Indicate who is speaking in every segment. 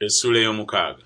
Speaker 1: Essula ey'omukaaga.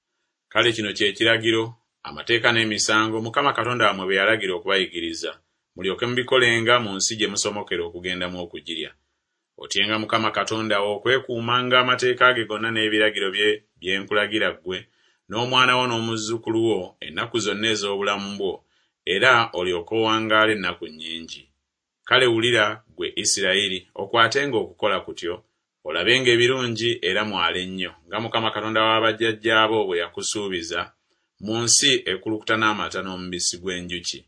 Speaker 1: Kale kino kye kiragiro, amateeka n'emisango Mukama Katonda wammwe bye yalagira okubayigiriza, mulyoke mubikolenga mu nsi gye musomokera okugendamu okugirya. Otyenga Mukama Katonda wo okwekuumanga amateeka ge gonna n'ebiragiro bye bye nkulagira ggwe, n'omwana wo n'omuzzukulu wo ennaku zonna ez'obulamu bwo, era olyoke owangaale ennaku nnyingi. Kale wulira, ggwe Isirayiri, okwatenga okukola kutyo, olabenga ebirungi era mwale nnyo, nga Mukama Katonda wa bajjajjaabo bwe yakusuubiza, mu nsi ekulukuta n'amata n'omubisi gw'enjuki.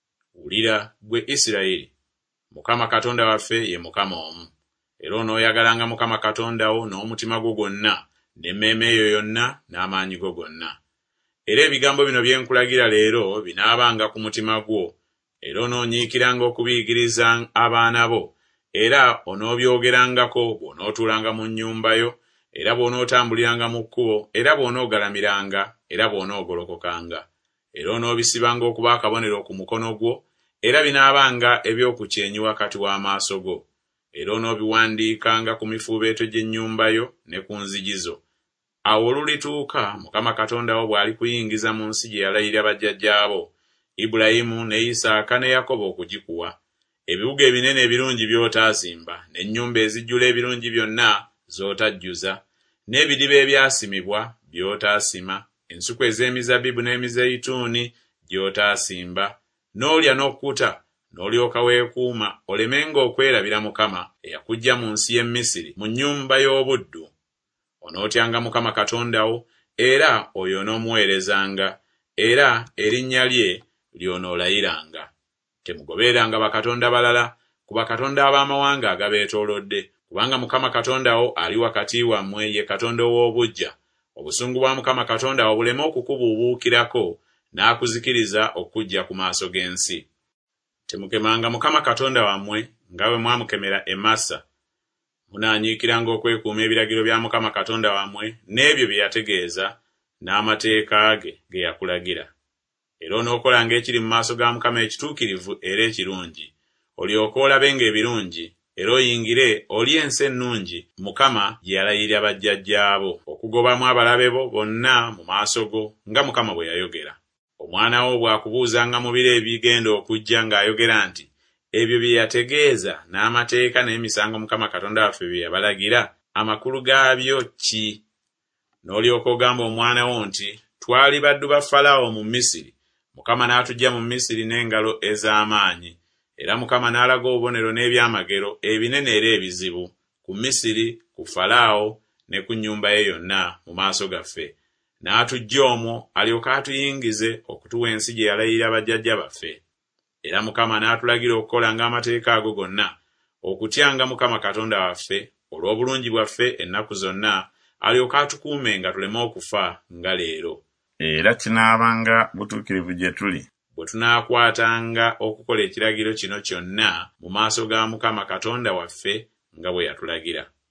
Speaker 1: Wulira, ggwe Isirayiri, Mukama Katonda waffe ye Mukama omu, era onooyagalanga Mukama Katonda wo n'omutima gwo gwonna, n'emmeeme yo yonna, n'amaanyi go gonna. Era ebigambo bino bye nkulagira leero binaabanga ku mutima gwo, era onoonyiikiranga okubiyigiriza abaana bo, era onoobyogerangako bw'onootuulanga mu nnyumba yo, era bw'onootambuliranga mu kkubo, era bw'onoogalamiranga, era bw'onoogolokokanga. Era onoobisibanga okuba akabonero ku mukono gwo, era binaabanga eby'okukyenyi wakati w'amaaso go. Era onoobiwandiikanga ku mifuubeeto gy'ennyumba yo ne ku nzigi zo. Awo olulituuka Mukama Katonda wo bw'alikuyingiza mu nsi gye yalayirira bajjajjaabo, Ibulayimu ne Isaaka ne Yakobo okugikuwa, ebibuga ebinene ebirungi by'otaazimba, n'ennyumba ezijjula ebirungi byonna z'otajjuza, n'ebidiba ebyasimibwa by'otaasima, ensuku ez'emizabbibu n'emizeyituuni gy'otaasimba, n'olya n'okkuta, n'olyoka weekuuma, olemenga okwerabira Mukama eyakuggya mu nsi y'e Misiri mu nnyumba y'obuddu. Onootyanga Mukama Katonda wo, era oyo onoomuweerezanga, era erinnya lye ly'onoolayiranga. Temugobereranga bakatonda balala ku bakatonda ab'amawanga agabeetoolodde, kubanga Mukama Katonda wo ali wakati wammwe, ye Katonda ow'obuggya. Obusungu bwa Mukama Katonda wo buleme okukubuubuukirako n'akuzikiriza okujja ku maaso g'ensi. Temukemanga Mukama Katonda wammwe nga bwe mwamukemera e Masa. Munaanyiikiranga okwekuuma ebiragiro bya Mukama Katonda wammwe n'ebyo bye yategeeza n'amateeka ge yakulagira. Era onookolanga ekiri mu maaso ga Mukama ekituukirivu era ekirungi, olyoke olabenga ebirungi, era oyingire olye ensi ennungi Mukama gye yalayirira bajjajjaabo, okugobamu abalabe bo bonna mu maaso go, nga Mukama bwe yayogera. Omwana wo bw'akubuuzanga mu biro ebigenda okujja ng'ayogera nti, ebyo bye yategeeza n'amateeka n'emisango Mukama Katonda waffe bye yabalagira, amakulu gaabyo ki? N'olyoka ogamba omwana wo nti, twali baddu ba Falaawo mu Misiri, Mukama n'atuggya mu Misiri n'engalo ez'amaanyi, era Mukama n'alaga obubonero n'ebyamagero ebinene era ebizibu ku Misiri, ku Falaawo ne ku nnyumba ye yonna mu maaso gaffe. N'atuggya omwo alyoke atuyingize okutuwa ensi gye yalayirira bajjajja baffe. Era Mukama n'atulagira okukolanga amateeka ago gonna, okutyanga Mukama Katonda waffe olw'obulungi bwaffe ennaku zonna, alyoke atukuumenga tuleme okufa nga leero.
Speaker 2: Era kinaabanga butuukirivu gye tuli,
Speaker 1: bwe tunaakwatanga okukola ekiragiro kino kyonna mu maaso ga Mukama Katonda waffe nga bwe yatulagira.